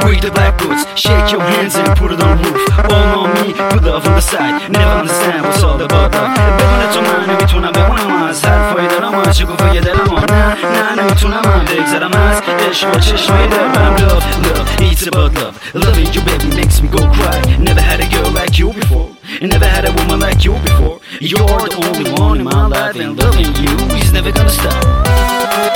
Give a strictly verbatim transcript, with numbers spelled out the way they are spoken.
Break the black boots, shake your hands and put it on the roof. All on me, put love on the side. Never understand what's all about love. Bevono tu mano, mituna bevono más. Harfoy de la más, yo confío de la más. Na, na, na, mituna más, bigzara más. Esh, watch, esh, wait up, but I'm love, love. It's about love. Loving you, baby, makes me go cry. Never had a girl like you before. Never had a woman like you before. You're the only one in my life, and loving you is never gonna stop.